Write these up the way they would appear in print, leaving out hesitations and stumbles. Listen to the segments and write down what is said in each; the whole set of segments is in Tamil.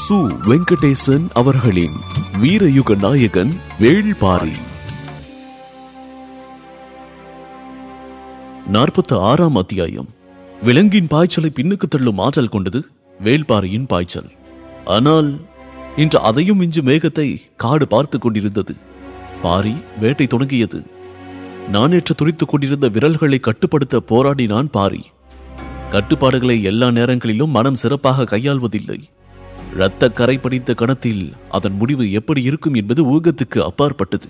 சு. வெங்கடேசன் அவர்களின் வீரயுக நாயகன் வேள்பாரி. 46ஆம் அத்தியாயம். விலங்கின் பாய்ச்சலை பின்னுக்கு தள்ளும் ஆற்றல் கொண்டது வேள்பாரியின் பாய்ச்சல். ஆனால் இன்று அதையும் மிஞ்சும் மேகத்தை காடு பார்த்துக் கொண்டிருந்தது. பாரி வேட்டை தொடங்கியது. நானேற்ற துடித்துக் கொண்டிருந்த விரல்களை கட்டுப்படுத்த போராடினான் பாரி. கட்டுப்பாடுகளை எல்லா நேரங்களிலும் மனம் சிறப்பாக கையாள்வதில்லை. இரத்த கரை படித்த கணத்தில் அதன் முடிவு எப்படி இருக்கும் என்பது ஊகத்துக்கு அப்பாற்பட்டது.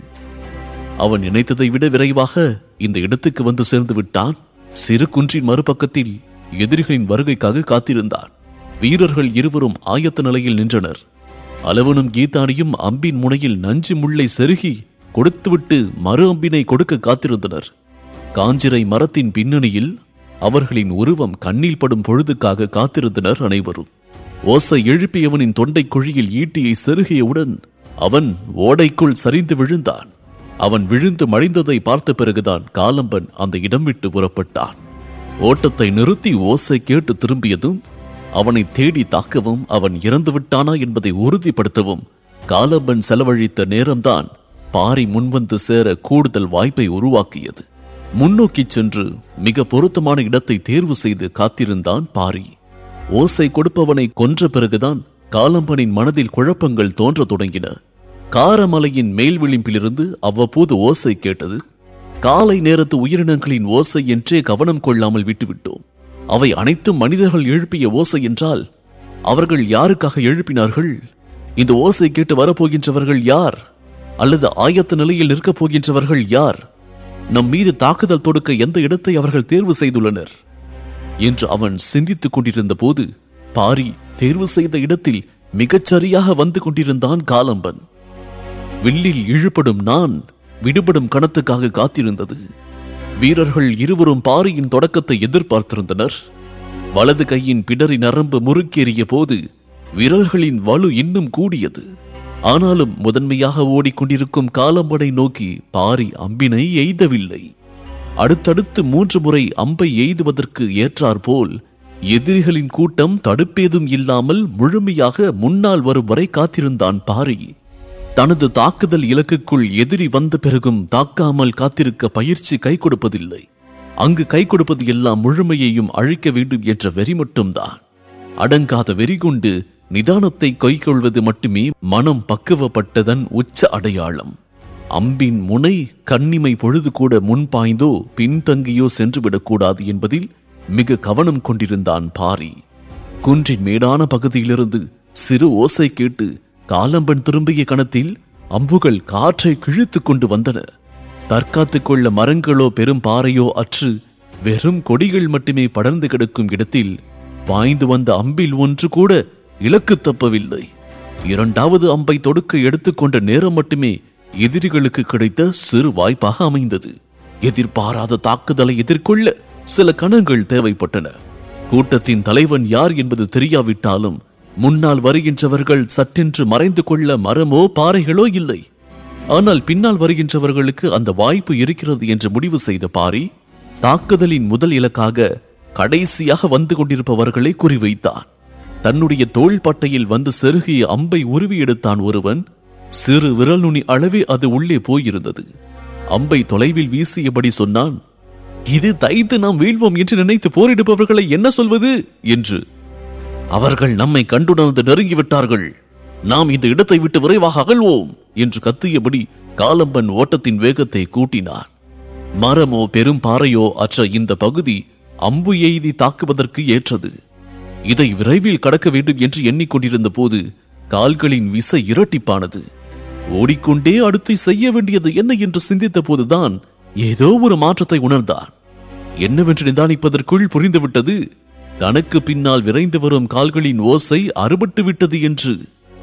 அவன் நினைத்ததை விட விரைவாக இந்த இடத்துக்கு வந்து சேர்ந்து விட்டான். சிறு குன்றின் மறுபக்கத்தில் எதிரிகளின் வருகைக்காக காத்திருந்தான். வீரர்கள் இருவரும் ஆயத்த நிலையில் நின்றனர். அளவனும் கீதானியும் அம்பின் முனையில் நஞ்சு முள்ளை செருகி கொடுத்துவிட்டு மறு அம்பினை கொடுக்க காத்திருந்தனர். காஞ்சிரை மரத்தின் பின்னணியில் அவர்களின் உருவம் கண்ணில் படும் பொழுதுக்காக காத்திருந்தனர் அனைவரும். ஓசை எழுப்பியவனின் தொண்டை குழியில் ஈட்டியை செருகியவுடன் அவன் ஓடைக்குள் சரிந்து விழுந்தான். அவன் விழுந்து மடிந்ததை பார்த்த பிறகுதான் காலம்பன் அந்த இடம் விட்டு புறப்பட்டான். ஓட்டத்தை நிறுத்தி ஓசை கேட்டு திரும்பியதும் அவனை தேடி தாக்கவும் அவன் இறந்து விட்டானா என்பதை உறுதிப்படுத்தவும் காலம்பன் செலவழித்த நேரம்தான் பாரி முன்வந்து சேர கூடுதல் வாய்ப்பை உருவாக்கியது. முன்னோக்கி சென்று மிக பொருத்தமான இடத்தை தேர்வு செய்து காத்திருந்தான் பாரி. ஓசை கொடுப்பவனை கொன்ற பிறகுதான் காலம்பனின் மனதில் குழப்பங்கள் தோன்ற தொடங்கின. காரமலையின் மேல் விளிம்பிலிருந்து அவ்வப்போது ஓசை கேட்டது. காலை நேரத்து உயிரினங்களின் ஓசை என்றே கவனம் கொள்ளாமல் விட்டுவிட்டோம். அவை அனைத்தும் மனிதர்கள் எழுப்பிய ஓசை என்றால் அவர்கள் யாருக்காக எழுப்பினார்கள்? இந்த ஓசை கேட்டு வரப்போகின்றவர்கள் யார்? அல்லது ஆயத்த நிலையில் நிற்கப் போகின்றவர்கள் யார்? நம் மீது தாக்குதல் தொடுக்க எந்த இடத்தை அவர்கள் தேர்வு செய்துள்ளனர் என்று அவன் சிந்தித்துக் கொண்டிருந்த போது பாரி தேர்வு செய்த இடத்தில் மிகச்சரியாக வந்து கொண்டிருந்தான் காலம்பன். வில்லில் இழுபடும் நான் விடுபடும் கணத்துக்காக காத்திருந்தது. வீரர்கள் இருவரும் பாரியின் தொடக்கத்தை எதிர்பார்த்திருந்தனர். வலது கையின் பிடரி நரம்பு முறுக்கேறிய போது விரல்களின் வலு இன்னும் கூடியது. ஆனாலும் முதன்மையாக ஓடிக்கொண்டிருக்கும் காலம்பனை நோக்கி பாரி அம்பினை எய்தவில்லை. அடுத்தடுத்து 3 முறை அம்பை எய்துவதற்கு ஏற்றாற்போல் எதிரிகளின் கூட்டம் தடுப்பேதும் இல்லாமல் முழுமையாக முன்னால் வரும் வரை காத்திருந்தான் பாரி. தனது தாக்குதல் இலக்குக்குள் எதிரி வந்த பிறகும் தாக்காமல் காத்திருக்க பயிற்சி கை கொடுப்பதில்லை. அங்கு கை கொடுப்பது எல்லாம் முழுமையையும் அழிக்க வேண்டும் என்ற வெறி மட்டும்தான். அடங்காத வெறி கொண்டு நிதானத்தை கைக்கொள்வது மட்டுமே மனம் பக்குவப்பட்டதன் உச்ச அடையாளம். அம்பின் முனை கண்ணிமை பொழுது கூட முன்பாய்ந்தோ பின்தங்கியோ சென்றுவிடக்கூடாது என்பதில் மிக கவனம் கொண்டிருந்தான் பாரி. குன்றின் மேடான பகுதியிலிருந்து சிறு ஓசை கேட்டு காலம்பன் திரும்பிய கணத்தில் அம்புகள் காற்றை கிழித்துக் கொண்டு வந்தன. தற்காத்துக் கொள்ள மரங்களோ பெரும் பாறையோ அற்று வெறும் கொடிகள் மட்டுமே படர்ந்து கிடக்கும் இடத்தில் பாய்ந்து வந்த அம்பில் ஒன்று கூட இலக்கு தப்பவில்லை. 2வது அம்பை தொடுக்க எடுத்துக்கொண்ட நேரம் மட்டுமே எதிரிகளுக்கு கிடைத்த சிறு வாய்ப்பாக அமைந்தது. எதிர்பாராத தாக்குதலை எதிர்கொள்ள சில கணங்கள் தேவைப்பட்டன. கூட்டத்தின் தலைவன் யார் என்பது தெரியாவிட்டாலும் முன்னால் வருகின்றவர்கள் சற்றென்று மறைந்து கொள்ள மரமோ பாறைகளோ இல்லை. ஆனால் பின்னால் வருகின்றவர்களுக்கு அந்த வாய்ப்பு இருக்கிறது என்று முடிவு செய்த பாரி தாக்குதலின் முதல் இலக்காக கடைசியாக வந்து கொண்டிருப்பவர்களை குறிவைத்தான். தன்னுடைய தோள் பட்டையில் வந்து செருகிய அம்பை உருவி எடுத்தான் ஒருவன். சிறு விரல் நுனி அளவே அது உள்ளே போயிருந்தது. அம்பை தொலைவில் வீசியபடி சொன்னான், இது தைத்து நாம் வீழ்வோம் என்று நினைத்து போரிடுபவர்களை என்ன சொல்வது என்று. அவர்கள் நம்மை கண்டுணர்ந்து நெருங்கிவிட்டார்கள். நாம் இந்த இடத்தை விட்டு விரைவாக அகழ்வோம் என்று கத்தியபடி காலம்பன் ஓட்டத்தின் வேகத்தை கூட்டினான். மரமோ பெரும் பாறையோ அற்ற இந்த பகுதி அம்பு எய்தி தாக்குவதற்கு ஏற்றது. இதை விரைவில் கடக்க வேண்டும் என்று எண்ணிக்கொண்டிருந்த போது கால்களின் விசை இரட்டிப்பானது. ஓடிக்கொண்டே அடுத்து செய்ய வேண்டியது என்ன என்று சிந்தித்த போதுதான் ஏதோ ஒரு மாற்றத்தை உணர்ந்தான். என்னவென்று நிதானிப்பதற்குள் புரிந்துவிட்டது. தனக்கு பின்னால் விரைந்து வரும் கால்களின் ஓசை அறுபட்டு விட்டது என்று.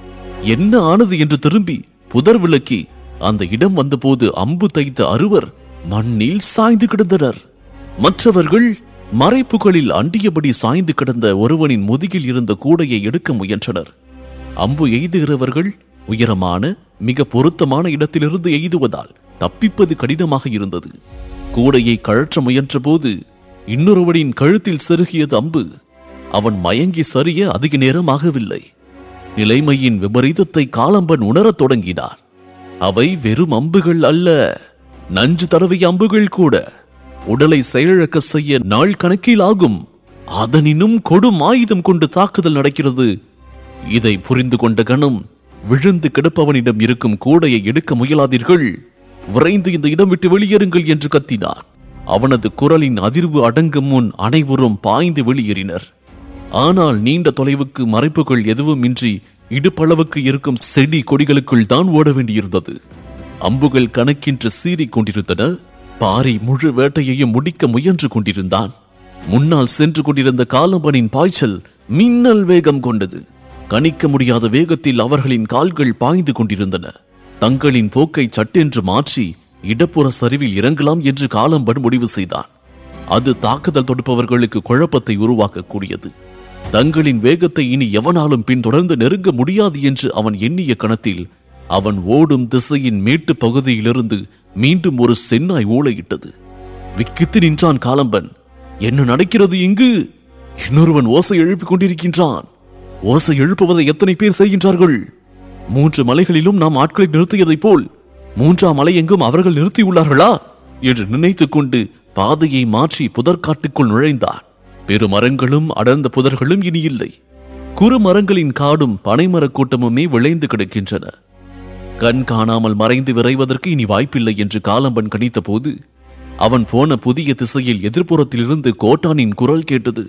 என்ன ஆனது என்று திரும்பி புதர் விளக்கி அந்த இடம் வந்தபோது அம்பு தைத்த அறுவர் மண்ணில் சாய்ந்து கிடந்தனர். மற்றவர்கள் மறைப்புகளில் அண்டியபடி சாய்ந்து கிடந்த ஒருவனின் முதுகில் இருந்த கூடையை எடுக்க முயன்றனர். அம்பு எய்துகிறவர்கள் உயரமான மிக பொருத்தமான இடத்திலிருந்து எய்துவதால் தப்பிப்பது கடினமாக இருந்தது. கூடையை கழற்ற முயன்ற போது இன்னொருவனின் கழுத்தில் செருகியது அம்பு. அவன் மயங்கி சரிய அதிக நேரம் ஆகவில்லை. நிலைமையின் விபரீதத்தை காலம்பன் உணரத் தொடங்கினார். அவை வெறும் அம்புகள் அல்ல, நஞ்சு தடவிய அம்புகள் கூட. உடலை செயலிழக்க செய்ய நாள் கணக்கில் ஆகும். அதனினும் கொடும் ஆயுதம் கொண்டு தாக்குதல் நடக்கிறது. இதை புரிந்து கொண்ட கணம், விழுந்து கிடப்பவனிடம் இருக்கும் கூடையை எடுக்க முயலாதீர்கள், விரைந்து இந்த இடம் விட்டு வெளியேறுங்கள் என்று கத்தினார். அவனது குரலின் அதிர்வு அடங்கும் முன் அனைவரும் பாய்ந்து வெளியேறினர். ஆனால் நீண்ட தொலைவுக்கு மறைப்புகள் எதுவும் இன்றி இடுப்பளவுக்கு இருக்கும் செடி கொடிகளுக்குள் தான் ஓட வேண்டியிருந்தது. அம்புகள் கணக்கின்றி சீறிக் கொண்டிருந்தன. பாரி முழு வேட்டையையும் முடிக்க முயன்று கொண்டிருந்தான். முன்னால் சென்று கொண்டிருந்த காலம்பனின் பாய்ச்சல் மின்னல் வேகம் கொண்டது. கணிக்க முடியாத வேகத்தில் அவர்களின் கால்கள் பாய்ந்து கொண்டிருந்தன. தங்களின் போக்கை சட்டென்று மாற்றி இடப்புற சரிவில் இறங்கலாம் என்று காலம்பன் முடிவு செய்தான். அது தாக்குதல் தொடுப்பவர்களுக்கு குழப்பத்தை உருவாக்கக்கூடியது. தங்களின் வேகத்தை இனி எவனாலும் பின்தொடர்ந்து நெருங்க முடியாது என்று அவன் எண்ணிய கணத்தில் அவன் ஓடும் திசையின் மேட்டு பகுதியிலிருந்து மீண்டும் ஒரு சென்னாய் ஊளையிட்டது. விக்கித்து நின்றான் காலம்பன். என்ன நடக்கிறது இங்கு? இன்னொருவன் ஓசை எழுப்பிக் கொண்டிருக்கின்றான். ஓசை எழுப்புவதை எத்தனை பேர் செய்கின்றார்கள்? 3 மலைகளிலும் நாம் ஆட்களை நிறுத்தியதைப் போல் 3ஆம் மலை எங்கும் அவர்கள் நிறுத்தியுள்ளார்களா என்று நினைத்துக் கொண்டு பாதையை மாற்றி புதற்காட்டுக்குள் நுழைந்தான். பெருமரங்களும் அடர்ந்த புதர்களும் இனி இல்லை. குறுமரங்களின் காடும் பனைமரக் கூட்டமுமே விளைந்து கிடக்கின்றன. கண் காணாமல் மறைந்து விரைவதற்கு இனி வாய்ப்பில்லை என்று காலம்பன் கணித்த போது அவன் போன புதிய திசையில் எதிர்ப்புறத்திலிருந்து கோட்டானின் குரல் கேட்டது.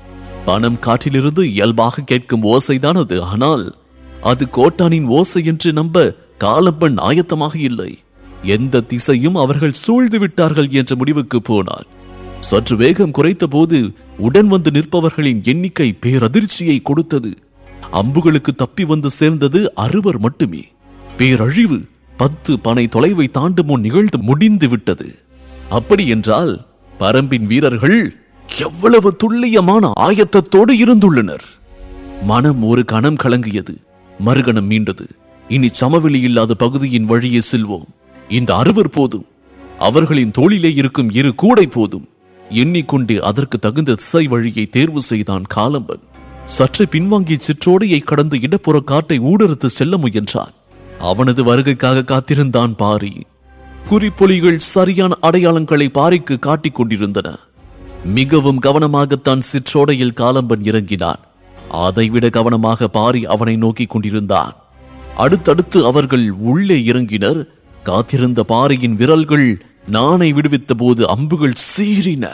பனம் காற்றிலிருந்து இயல்பாக கேட்கும் ஓசைதான் அது. ஆனால் அது கோட்டானின் ஓசை என்று நம்ப காலம்பன் ஆயத்தமாக இல்லை. எந்த திசையும் அவர்கள் சூழ்ந்து விட்டார்கள் என்ற முடிவுக்கு போனான். சற்று வேகம் குறைத்த போது உடன் வந்து நிற்பவர்களின் எண்ணிக்கை பேரதிர்ச்சியை கொடுத்தது. அம்புகளுக்கு தப்பி வந்து சேர்ந்தது 6 மட்டுமே. பேரழிவு 10 பனை தொலைவை தாண்டும் முன் நிகழ்ந்து முடிந்து விட்டது. அப்படி என்றால் பரம்பின் வீரர்கள் எவ்வளவு துல்லியமான ஆயத்தத்தோடு இருந்துள்ளனர். மனம் ஒரு கணம் கலங்கியது. மறுகணம் மீண்டது. இனி சமவெளி இல்லாத பகுதியின் வழியே செல்வோம். இந்த 6 போதும். அவர்களின் தோளிலே இருக்கும் 2 கூடை போதும். எண்ணிக்கொண்டு அதற்கு தகுந்த திசை வழியை தேர்வு செய்தான் காலம்பன். சற்று பின்வாங்கி சிற்றோடையை கடந்து இடப்புற காட்டை ஊடறுத்து செல்ல முயன்றான். அவனது வருகைக்காக காத்திருந்தான் பாரி. குறிப்பொலிகள் சரியான அடையாளங்களை பாரிக்கு காட்டிக் கொண்டிருந்தன. மிகவும் கவனமாகத்தான் சிற்றோடையில் காலம்பன் இறங்கினான். அதைவிட கவனமாக பாரி அவனை நோக்கி கொண்டிருந்தான். அடுத்தடுத்து அவர்கள் உள்ளே இறங்கினர். காத்திருந்த பாரியின் விரல்கள் நாணை விடுவித்த போது அம்புகள் சீறின.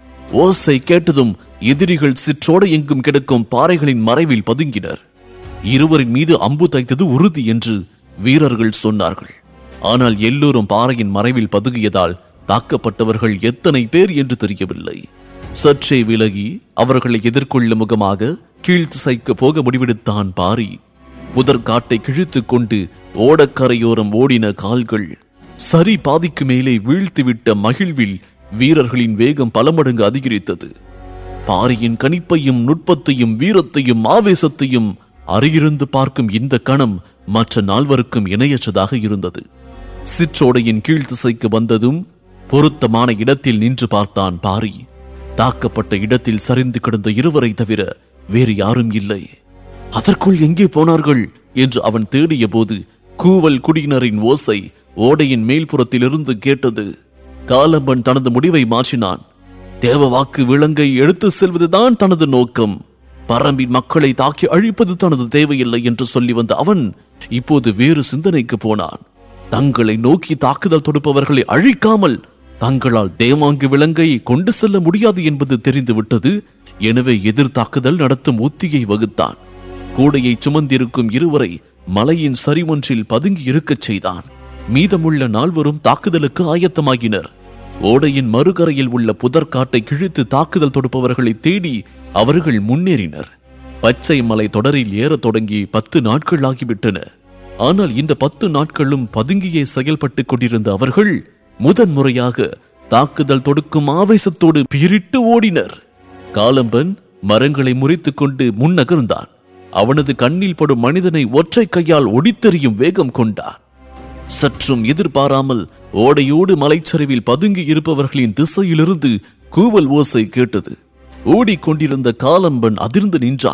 ஓசை கேட்டதும் எதிரிகள் சிற்றோடை எங்கும் கிடக்கும் பாறைகளின் மறைவில் பதுங்கினர். இருவரின் மீது அம்பு தைத்தது உறுதி என்று வீரர்கள் சொன்னார்கள். ஆனால் எல்லோரும் பாறையின் மறைவில் பதுங்கியதால் தாக்கப்பட்டவர்கள் எத்தனை பேர் என்று தெரியவில்லை. சற்றே விலகி அவர்களை எதிர்கொள்ளும் முகமாக கீழ்த்திசைக்கு போக முடிவெடுத்தான் பாரி. புதற்காட்டை கிழித்துக் கொண்டு ஓடக்கரையோரம் ஓடின கால்கள் சரி பாதிக்கு மேலே வீழ்த்திவிட்ட மகிழ்வில் வீரர்களின் வேகம் பல மடங்கு அதிகரித்தது. பாரியின் கணிப்பையும் நுட்பத்தையும் வீரத்தையும் ஆவேசத்தையும் அருகிருந்து பார்க்கும் இந்த கணம் மற்ற 4 இணையற்றதாக இருந்தது. சிற்றோடையின் கீழ்த்திசைக்கு வந்ததும் பொருத்தமான இடத்தில் நின்று பார்த்தான் பாரி. தாக்கப்பட்ட இடத்தில் சரிந்து கிடந்த 2 தவிர வேறு யாரும் இல்லை. அதற்குள் எங்கே போனார்கள் என்று அவன் தேடிய போது கூவல் குடியினரின் ஓசை ஓடையின் மேல்புறத்திலிருந்து கேட்டது. காலம்பன் தனது முடிவை மாற்றினான். தேவவாக்கு விலங்கை எடுத்து செல்வதுதான் தனது நோக்கம். பரம்பின் மக்களை தாக்கி அழிப்பது தனது தேவையில்லை என்று சொல்லி வந்த அவன் இப்போது வேறு சிந்தனைக்கு போனான். தங்களை நோக்கி தாக்குதல் தொடுப்பவர்களை அழிக்காமல் தங்களால் தேவாங்கு விலங்கை கொண்டு செல்ல முடியாது என்பது தெரிந்துவிட்டது. எனவே எதிர் தாக்குதல் நடத்தும் உத்தியை வகுத்தான். கூடையை சுமந்திருக்கும் 2 மலையின் சரிவொன்றில் பதுங்கி இருக்கச் செய்தான். மீதமுள்ள 4 தாக்குதலுக்கு ஆயத்தமாகினர். ஓடையின் மறுகரையில் உள்ள புதற்காட்டை கிழித்து தாக்குதல் தொடுப்பவர்களை தேடி அவர்கள் முன்னேறினர். பச்சை மலை தொடரில் ஏறத் தொடங்கி 10 நாட்கள் ஆகிவிட்டன. ஆனால் இந்த 10 நாட்களும் பதுங்கியே செயல்பட்டுக் கொண்டிருந்த அவர்கள் முதன்முறையாக தாக்குதல் தொடுக்கும் ஆவேசத்தோடு பிரிட்டு ஓடினர். காலம்பன் மரங்களை முறித்துக் கொண்டு முன்னகர்ந்தான். அவனது கண்ணில் படும் மனிதனை ஒற்றை கையால் ஒடித்தெறியும் வேகம் கொண்டான். சற்றும் எதிர்பாராமல் ஓடையோடு மலைச்சரிவில் பதுங்கி இருப்பவர்களின் திசையிலிருந்து கூவல் ஓசை கேட்டது. ஓடிக்கொண்டிருந்த காலம்பன் அதிர்ந்து நின்றான்.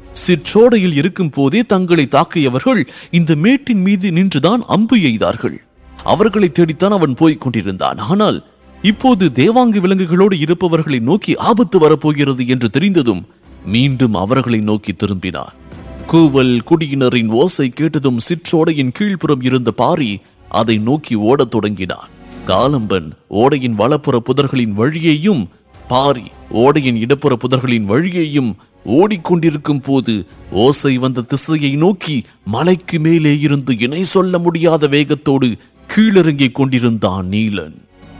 சிற்றோடையில் இருக்கும் போதே தங்களை தாக்கியவர்கள் இந்த மேட்டின் மீது நின்றுதான் அம்பு எய்தார்கள். அவர்களை தேடித்தான் அவன் போய்க் கொண்டிருந்தான். ஆனால் இப்போது தேவாங்கு விலங்குகளோடு இருப்பவர்களை நோக்கி ஆபத்து வரப்போகிறது என்று தெரிந்ததும் மீண்டும் அவர்களை நோக்கி திரும்பினான். கூவல் குடியினரின் ஓசை கேட்டதும் சிற்றோடையின் கீழ்ப்புறம் இருந்த பாரி அதை நோக்கி ஓடத் தொடங்கினான். காலம்பன் ஓடையின் வலப்புற புதர்களின் வழியேயும் பாரி ஓடையின் இடப்புற புதர்களின் வழியேயும் ஓடிக்கொண்டிருக்கும் போது ஓசை வந்த திசையை நோக்கி மலைக்கு மேலே இருந்து இணை சொல்ல முடியாத வேகத்தோடு கீழிறங்கிக் கொண்டிருந்தான் நீலன்.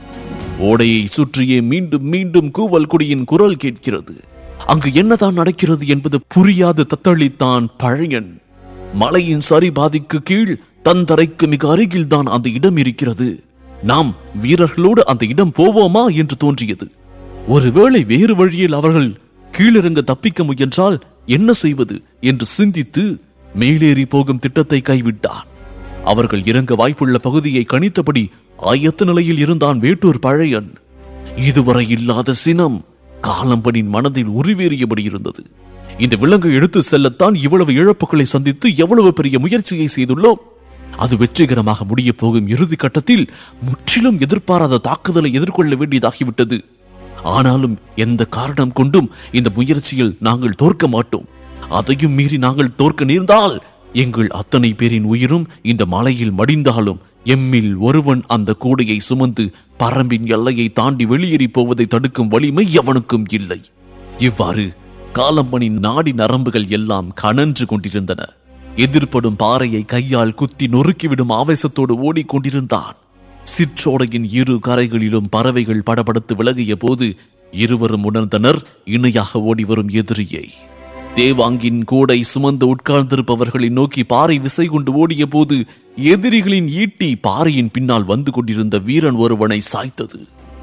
ஓடையை சுற்றியே மீண்டும் மீண்டும் கூவல் குடியின் குரல் கேட்கிறது. அங்கு என்னதான் நடக்கிறது என்பது புரியாது தத்தளித்தான் பழையன். மலையின் சரிபாதிக்கு கீழ் தந்தரைக்கு மிக அருகில் தான் அந்த இடம் இருக்கிறது. நாம் வீரர்களோடு அந்த இடம் போவோமா என்று தோன்றியது. ஒருவேளை வேறு வழியில் அவர்கள் கீழிறங்க தப்பிக்க முயன்றால் என்ன செய்வது என்று சிந்தித்து மேலேறி போகும் திட்டத்தை கைவிட்டான். அவர்கள் இறங்க வாய்ப்புள்ள பகுதியை கணித்தபடி ஆயத்த நிலையில் இருந்தான் வேட்டூர் பழையன். இதுவரை இல்லாத சினம் காலம்பனின் மனதில் உருவேறியபடி இருந்தது. இந்த விலங்கை எடுத்து செல்லத்தான் இவ்வளவு இழப்புகளை சந்தித்து எவ்வளவு பெரிய முயற்சியை செய்துள்ளோம். அது வெற்றிகரமாக முடிய போகும் இறுதி கட்டத்தில் முற்றிலும் எதிர்பாராத தாக்குதலை எதிர்கொள்ள வேண்டியதாகிவிட்டது. ஆனாலும் எந்த காரணம் கொண்டும் இந்த முயற்சியில் நாங்கள் தோற்க மாட்டோம். அதையும் மீறி நாங்கள் தோற்க நேர்ந்தால் எங்கள் அத்தனை பேரின் உயிரும் இந்த மலையில் மடிந்தாலும் எம்மில் ஒருவன் அந்த கூடையை சுமந்து பரம்பின் எல்லையை தாண்டி வெளியேறி போவதை தடுக்கும் வலிமை எவனுக்கும் இல்லை. இவ்வாறு காலம்பனின் நாடி நரம்புகள் எல்லாம் கனன்று கொண்டிருந்தன. எதிர்ப்படும் பாறையை கையால் குத்தி நொறுக்கிவிடும் ஆவேசத்தோடு ஓடிக்கொண்டிருந்தான். சிற்றோடையின் இரு கரைகளிலும் பறவைகள் படபடுத்து விலகிய போது இருவரும் உணர்ந்தனர் இணையாக ஓடிவரும் எதிரியை. தேவாங்கின் கூடை சுமந்து உட்கார்ந்திருப்பவர்களை நோக்கி பாறை விசை கொண்டு ஓடிய போது எதிரிகளின் ஈட்டி பாறையின் பின்னால் வந்து கொண்டிருந்த வீரன் ஒருவனை சாய்த்தது.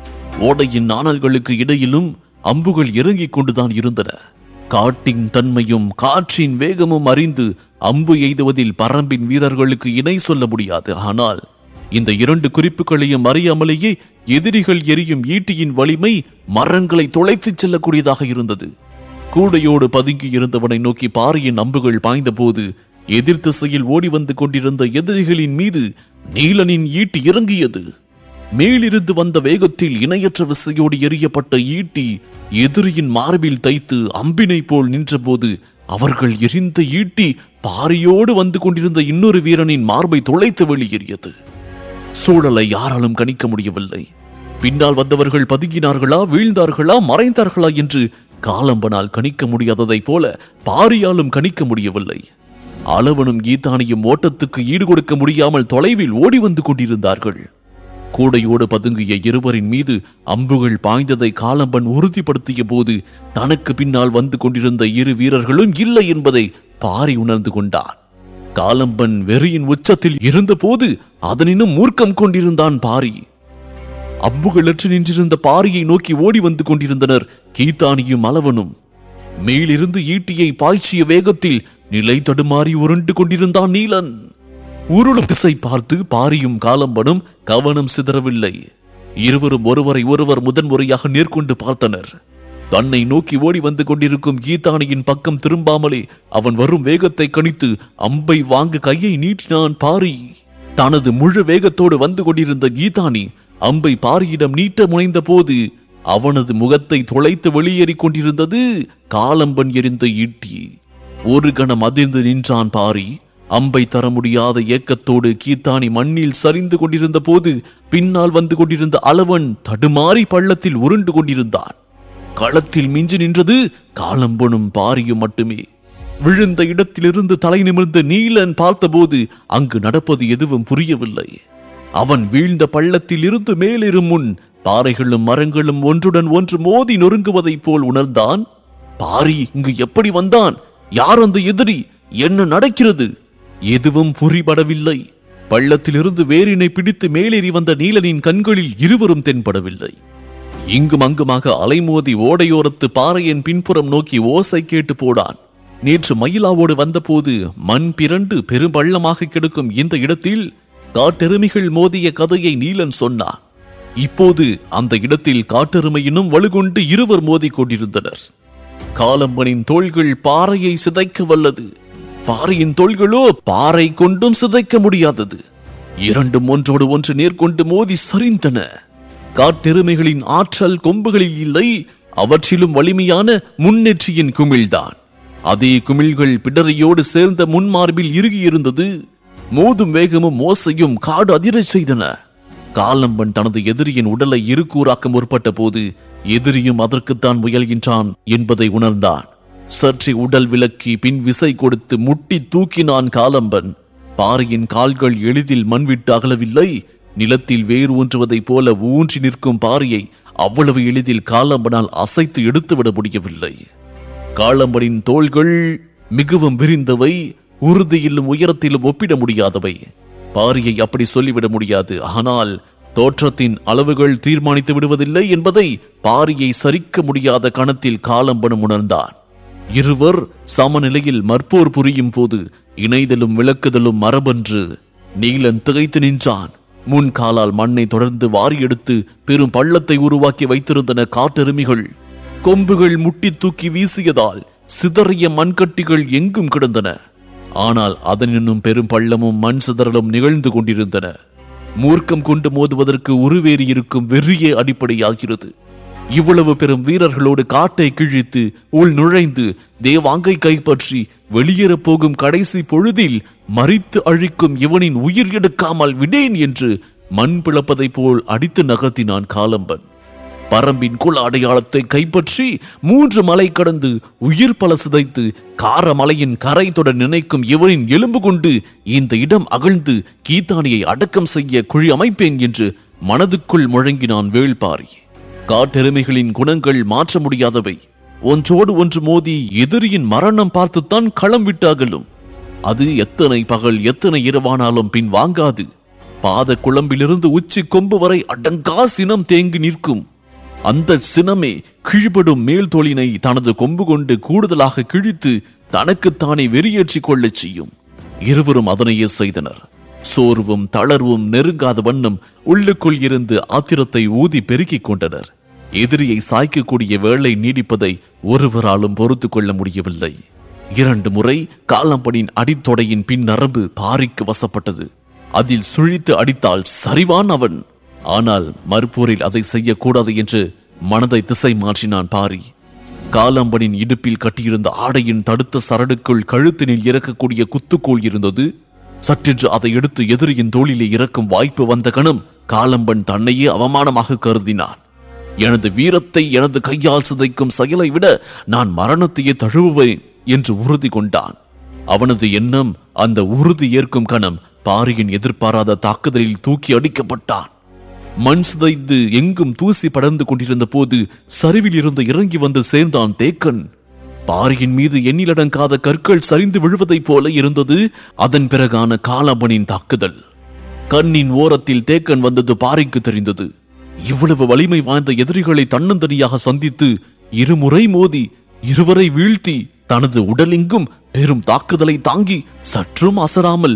ஓடையின் நாணல்களுக்கு இடையிலும் அம்புகள் இறங்கிக் கொண்டுதான் இருந்தன. காட்டின் தன்மையும் காற்றின் வேகமும் அறிந்து அம்பு எய்துவதில் பரம்பின் வீரர்களுக்கு இணை சொல்ல முடியாது. ஆனால் இந்த இரண்டு குறிப்புகளையும் அறியாமலேயே எதிரிகள் எரியும் ஈட்டியின் வலிமை மரங்களை தொலைத்துச் செல்லக்கூடியதாக இருந்தது. கூடையோடு பதுங்கி இருந்தவனை நோக்கி பாறையின் அம்புகள் பாய்ந்த போது எதிர் திசையில் ஓடி வந்து கொண்டிருந்த எதிரிகளின் மீது நீலனின் ஈட்டி இறங்கியது. மேலிருந்து வந்த வேகத்தில் இணையற்ற விசையோடு எரியப்பட்ட ஈட்டி எதிரியின் மார்பில் தைத்து அம்பினை போல் நின்றபோது அவர்கள் எரிந்த ஈட்டி பாறையோடு வந்து கொண்டிருந்த இன்னொரு வீரனின் மார்பை தொலைத்து வெளியேறியது. சூழலை யாராலும் கணிக்க முடியவில்லை. பின்னால் வந்தவர்கள் பதுங்கினார்களா, வீழ்ந்தார்களா, மறைந்தார்களா என்று காலம்பனால் கணிக்க முடியாததை போல பாரியாலும் கணிக்க முடியவில்லை. அளவனும் கீதானியும் ஓட்டத்துக்கு ஈடு கொடுக்க முடியாமல் தொலைவில் ஓடி வந்து கொண்டிருந்தார்கள். கூடையோடு பதுங்கிய இருவரின் மீது அம்புகள் பாய்ந்ததை காலம்பன் உறுதிப்படுத்திய போது தனக்கு பின்னால் வந்து கொண்டிருந்த இரு வீரர்களும் இல்லை என்பதை பாரி உணர்ந்து கொண்டான். காலம்பன் வெறியின் உச்சத்தில் இருந்த போது அதனினும் மூர்க்கம் கொண்டிருந்தான் பாரி. அம்புகளற்று நின்றிருந்த பாரியை நோக்கி ஓடி வந்து கொண்டிருந்தனர் கீதானியும் அளவனும். மேலிருந்து ஈட்டியை பாய்ச்சிய வேகத்தில் நிலை தடுமாறி உருண்டு கொண்டிருந்தான் நீலன். உருளும் திசை பார்த்து பாரியும் காலம்பனும் கவனம் சிதறவில்லை. இருவரும் ஒருவரை ஒருவர் முதன்முறையாக நேர்கொண்டு பார்த்தனர். தன்னை நோக்கி ஓடி வந்து கொண்டிருக்கும் கீதானியின் பக்கம் திரும்பாமலே அவன் வரும் வேகத்தை கணித்து அம்பை வாங்க கையை நீட்டினான் பாரி. தனது முழு வேகத்தோடு வந்து கொண்டிருந்த கீதானி அம்பை பாரியிடம் நீட்ட முனைந்த போது அவனது முகத்தை தொலைத்து வெளியேறிக் கொண்டிருந்தது காலம்பன் எரிந்த ஈட்டி. ஒரு கணம் அதிர்ந்து நின்றான் பாரி. அம்பை தர முடியாத ஏக்கத்தோடு கீதானி மண்ணில் சரிந்து கொண்டிருந்த போது பின்னால் வந்து கொண்டிருந்த அளவன் தடுமாறி பள்ளத்தில் உருண்டு கொண்டிருந்தான். களத்தில் மிஞ்சி நின்றது காலம்பனும் பாரியும் மட்டுமே. விழுந்த இடத்திலிருந்து தலை நிமிர்ந்த நீலன் பார்த்தபோது அங்கு நடப்பது எதுவும் புரியவில்லை. அவன் வீழ்ந்த பள்ளத்தில் இருந்து மேலேறும் முன் பாறைகளும் மரங்களும் ஒன்றுடன் ஒன்று மோதி நொறுங்குவதைப் போல் உணர்ந்தான். பாரி இங்கு எப்படி வந்தான்? யார் அந்த எதிரி? என்ன நடக்கிறது? எதுவும் புரிபடவில்லை. பள்ளத்திலிருந்து வேரினை பிடித்து மேலேறி வந்த நீலனின் கண்களில் இருவரும் தென்படவில்லை. இங்கும் அங்குமாக அலைமோதி ஓடையோரத்து பாறையின் பின்புறம் நோக்கி ஓசை கேட்டு போடான். நேற்று மயிலாவோடு வந்தபோது மண் பிறண்டு பெரும்பள்ளமாக கிடக்கும் இந்த இடத்தில் காட்டெருமைகள் மோதிய கதையை நீலன் சொன்னான். இப்போது அந்த இடத்தில் காட்டெருமையினும் வலுகொண்டு இருவர் மோதி கொண்டிருந்தனர். காலம்பனின் தோள்கள் பாறையை சிதைக்க வல்லது. பாறையின் தோள்களோ பாறை கொண்டும் சிதைக்க முடியாதது. இரண்டும் ஒன்றோடு ஒன்று நேர்கொண்டு மோதி சரிந்தன. காட்டெருமைகளின் ஆற்றல் கொம்புகளில் இல்லை, அவற்றிலும் வலிமையான முன்னேற்றியின் குமிழ்தான். அதே குமிழ்கள் பிடரையோடு சேர்ந்த முன்மார்பில் இறுகியிருந்தது. மோதும் வேகமும் மோசையும் காடு அதிரச் செய்தன. காலம்பன் தனது எதிரியின் உடலை இருக்கூறாக்க முற்பட்ட போது எதிரியும் அதற்குத்தான் முயல்கின்றான் என்பதை உணர்ந்தான். சற்றே உடல் விலக்கி பின் விசை கொடுத்து முட்டி தூக்கினான் காலம்பன். பாறையின் கால்கள் எளிதில் மண்விட்டு அகலவில்லை. நிலத்தில் வேறு ஊன்றுவதைப் போல ஊன்றி நிற்கும் பாறையை அவ்வளவு எளிதில் காலம்பனால் அசைத்து எடுத்துவிட முடியவில்லை. காலம்பனின் தோள்கள் மிகவும் விரிந்தவை, உறுதியிலும் உயரத்திலும் ஒப்பிட முடியாதவை. பாறையை அப்படி சொல்லிவிட முடியாது. ஆனால் தோற்றத்தின் அளவுகள் தீர்மானித்து விடுவதில்லை என்பதை பாறையை சரிக்க முடியாத கணத்தில் காலம்பனும் உணர்ந்தான். இருவர் சமநிலையில் மற்போர் புரியும் போது இணைதலும் விளக்குதலும் மரபன்று. நீலன் திகைத்து நின்றான். முன் காலால் மண்ணை தொடர்ந்து வாரி எடுத்து பெரும் பள்ளத்தை உருவாக்கி வைத்திருந்தன காட்டெருமிகள். கொம்புகள் முட்டி தூக்கி வீசியதால் சிதறிய மண்கட்டிகள் எங்கும் கிடந்தன. ஆனால் அதனினும் பெரும் பள்ளமும் மண் சிதறலும் நிகழ்ந்து கொண்டிருந்தன. மூர்க்கம் கொண்டு மோதுவதற்கு உருவேறி இருக்கும் வெறியே அடிப்படையாகிறது. இவ்வளவு பெரும் வீரர்களோடு காட்டை கிழித்து உள் நுழைந்து தேவாங்கை கைப்பற்றி வெளியேறப் போகும் கடைசி பொழுதில் மறித்து அழிக்கும் இவனின் உயிர் எடுக்காமல் விடேன் என்று மண் பிளப்பதை போல் அடித்து நகர்த்தினான் காலம்பன். பரம்பின் குல அடையாளத்தை கைப்பற்றி 3 மலை கடந்து உயிர் பல சிதைத்து காரமலையின் கரை தொட நினைக்கும் இவனின் எலும்பு கொண்டு இந்த இடம் அகழ்ந்து கீத்தானியை அடக்கம் செய்ய குழி அமைப்பேன் என்று மனதுக்குள் முழங்கினான் வேள்பாரி. காட்டெருமைகளின் குணங்கள் மாற்ற முடியாதவை. ஒன்றோடு ஒன்று மோதி எதிரியின் மரணம் பார்த்துத்தான் களம் விட்டாகலும். அது எத்தனை பகல் எத்தனை இரவானாலும் பின் வாங்காது. பாத குழம்பிலிருந்து உச்சி கொம்பு வரை அடங்கா சினம் தேங்கி நிற்கும். அந்த சினமே கிழிபடும் மேல் தோளினை தனது கொம்பு கொண்டு கூடுதலாக கிழித்து தனக்குத்தானே வெறியேற்றிக் கொள்ளச் செய்யும். இருவரும் அதனையே செய்தனர். சோர்வும் தளர்வும் நெருங்காத வண்ணம் உள்ளுக்குள் இருந்து ஆத்திரத்தை ஊதி பெருக்கிக் கொண்டனர். எதிரியை சாய்க்கக்கூடிய வேளை நீடிப்பதை ஒருவராலும் பொறுத்து கொள்ள முடியவில்லை. 2 முறை காலம்பனின் அடித்தொடையின் பின் நரம்பு பாரிக்கு வசப்பட்டது. அதில் சுழித்து அடித்தால் சரிவான் அவன். ஆனால் மறுப்போரில் அதை செய்யக்கூடாது என்று மனதை திசை மாற்றினான் பாரி. காலம்பனின் இடுப்பில் கட்டியிருந்த ஆடையின் தடுத்த சரடுக்குள் கழுத்தினில் இறக்கக்கூடிய குத்துக்கோள் இருந்தது. சற்றென்று அதை எடுத்து எதிரியின் தோளிலே இறக்கும் வாய்ப்பு வந்த கணம் காலம்பன் தன்னையே அவமானமாக கருதினான். எனது வீரத்தை எனது கையால் சிதைக்கும் செயலை விட நான் மரணத்தையே தழுவுவேன் என்று உறுதி கொண்டான். அவனது எண்ணம் அந்த உறுதி ஏற்கும் கணம் பாரியின் எதிர்பாராத தாக்குதலில் தூக்கி அடிக்கப்பட்டான். மண் சிதைந்து எங்கும் தூசி படர்ந்து கொண்டிருந்த போது சரிவில் இருந்து இறங்கி வந்து சேர்ந்தான் தேக்கன். பாரியின் மீது எண்ணிலடங்காத கற்கள் சரிந்து விழுவதைப் போல இருந்தது அதன் பிறகான காலம்பனின் தாக்குதல். கண்ணின் ஓரத்தில் தேக்கன் வந்தது பாரிக்கு தெரிந்தது. இவ்வளவு வலிமை வாய்ந்த எதிரிகளை தன்னந்தனியாக சந்தித்து 2 முறை மோதி இருவரை வீழ்த்தி தனது உடலெங்கும் பெரும் தாக்குதலை தாங்கி சற்றும் அசராமல்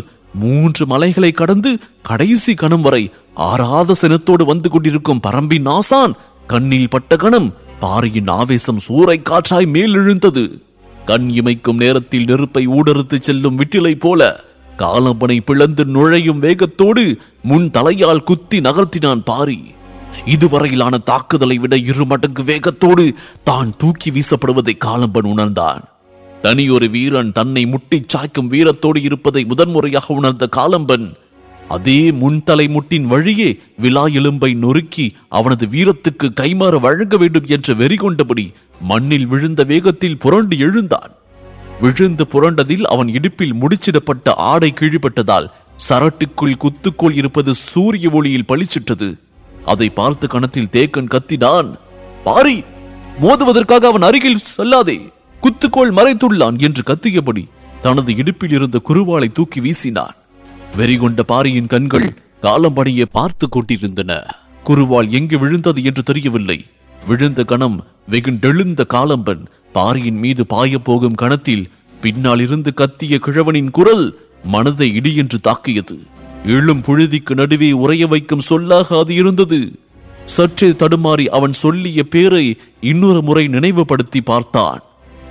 3 மலைகளை கடந்து கடைசி கணம் வரை ஆறாத சினத்தோடு வந்து கொண்டிருக்கும் பரம்பின் ஆசான் கண்ணில் பட்ட கணம் பாரியின் ஆவேசம் சூறை காற்றாய் மேல் எழுந்தது. கண் இமைக்கும் நேரத்தில் நெருப்பை ஊடறுத்து செல்லும் விட்டிலை போல காலம்பனை பிளந்து நுழையும் வேகத்தோடு முன் தலையால் குத்தி நகர்த்தினான் பாரி. இதுவரையிலான தாக்குதலை விட 2 மடங்கு வேகத்தோடு தான் தூக்கி வீசப்படுவதை காலம்பன் உணர்ந்தான். தனியொரு வீரன் தன்னை முட்டி சாய்க்கும் வீரத்தோடு இருப்பதை முதன்முறையாக உணர்ந்த காலம்பன் அதே முன்தலை முட்டின் வழியே விலா எலும்பை நொறுக்கி அவனது வீரத்துக்கு கைமாற வழங்க வேண்டும் என்ற வெறி கொண்டபடி மண்ணில் விழுந்த வேகத்தில் புரண்டு எழுந்தான். விழுந்து புரண்டதில் அவன் இடுப்பில் முடிச்சிடப்பட்ட ஆடை கிழிபட்டதால் சரட்டுக்குள் குத்துக்கோள் இருப்பது சூரிய ஒளியில் பளிச்சிட்டது. அதை பார்த்து கணத்தில் தேக்கன் கத்தினான், பாரி, மோதுவதற்காக அவன் அருகில் செல்லாதே, குத்துக்கோள் மறைத்துள்ளான் என்று கத்தியபடி தனது இடுப்பில் இருந்த குருவாளை தூக்கி வீசினான். வெறிகொண்ட பாரியின் கண்கள் காலம்பனியை பார்த்து கொண்டிருந்தன. குருவாள் எங்கு விழுந்தது என்று தெரியவில்லை. விழுந்த கணம் வெகுண்டெழுந்த காலம்பன் பாரியின் மீது பாய போகும் கணத்தில் பின்னால் இருந்து கத்திய கிழவனின் குரல் மனதை இடியென்று தாக்கியது. எழும் புழுதிக்கு நடுவே உறைய வைக்கும் சொல்லாக அது இருந்தது. சற்றே தடுமாறி அவன் சொல்லிய பேரை இன்னொரு முறை நினைவுபடுத்தி பார்த்தான்.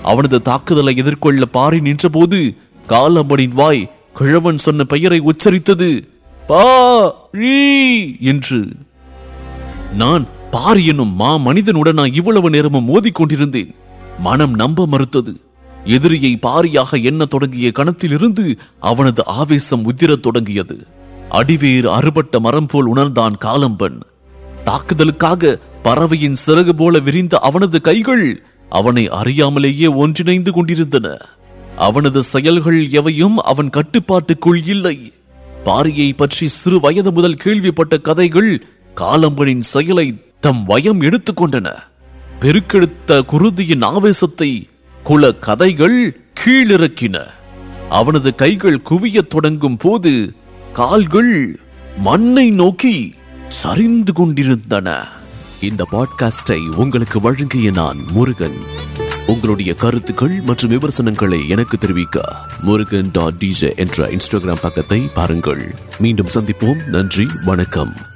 அவனது தாக்குதலை எதிர்கொள்ள பாரி நின்றபோது காலம்பனின் வாய் கிழவன் சொன்ன பெயரை உச்சரித்தது. பாரி என்று. நான் பாரி என்னும் மனிதனுடன் நான் இவ்வளவு நேரமும் மோதிக்கொண்டிருந்தேன். மனம் நம்ப மறுத்தது. எதிரியை பாரியாக எண்ண தொடங்கிய கணத்திலிருந்து அவனது ஆவேசம் உதிரத் தொடங்கியது. அடிவேறு அறுபட்ட மரம் போல் உணர்ந்தான் காலம்பன். தாக்குதலுக்காக பறவையின் சிறகு போல விரிந்த அவனது கைகள் அவனை அறியாமலேயே ஒன்றிணைந்து கொண்டிருந்தன. அவனது செயல்கள் எவையும் அவன் கட்டுப்பாட்டுக்குள் இல்லை. பாரியை பற்றி சிறு வயது முதல் கேள்விப்பட்ட கதைகள் காலம்பனின் செயலை தம் வயம் எடுத்துக்கொண்டன. பெருக்கெடுத்த குருதியின் ஆவேசத்தை குல கதைகள் கீழிறக்கின. அவனது கைகள் குவியத் தொடங்கும் போது கால்கள் மண்ணை நோக்கி சரிந்து கொண்டிருந்தன. இந்த பாட்காஸ்டை உங்களுக்கு வழங்கிய நான் முருகன். உங்களுடைய கருத்துக்கள் மற்றும் விமர்சனங்களை எனக்கு தெரிவிக்க murugan.dj என்ற இன்ஸ்டாகிராம் பக்கத்தை பாருங்கள். மீண்டும் சந்திப்போம். நன்றி, வணக்கம்.